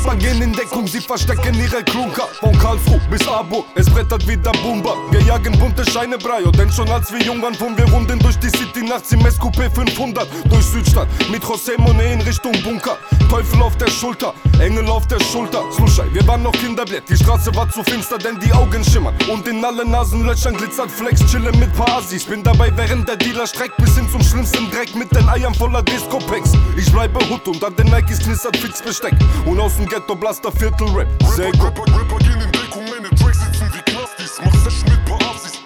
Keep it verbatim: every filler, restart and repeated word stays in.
Rapper gehen in Deckung, sie verstecken ihre Klunker. Von Karlsruhe bis Abo, es brettert wieder Bumba. Wir jagen bunte Scheine, Brayo, denn schon als wir jung waren, fuhren wir runden durch die City nachts im S Q P fünfhundert. Durch Südstadt, mit José Monet in Richtung Bunker. Teufel auf der Schulter, Engel auf der Schulter. Sluschei, wir waren noch Kinderblät, die Straße war zu finster, denn die Augen schimmern. Und in allen Nasenlöchern glitzert Flex, chillen mit paar Assis. Bin dabei, während der Dealer streckt, bis hin zum schlimmsten Dreck mit den Eiern voller Disco-Packs. Ich bleibe Hut und an den Nikes knistert fix Besteck. Und aus dem Ghetto Blaster Viertel Rap. Sehr gut.